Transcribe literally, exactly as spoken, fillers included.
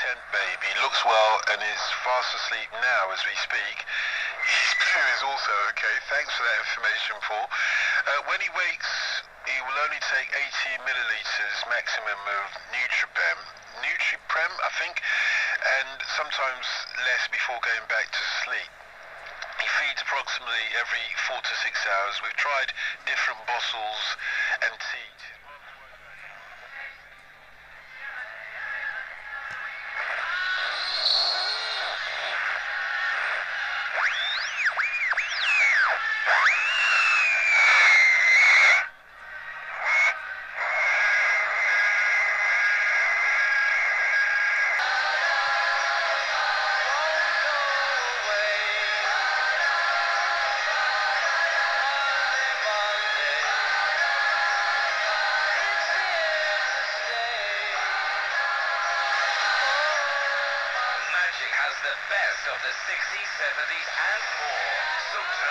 tent baby, looks well and is fast asleep now as we speak. His poo is also okay. Thanks for that information, Paul. Uh, when he wakes, he will only take eighty millilitres maximum of Nutriprem, Nutriprem, I think, and sometimes less before going back to sleep. He feeds approximately every four to six hours. We've tried different bottles and teat. Has the best of the sixties, seventies and more. So turn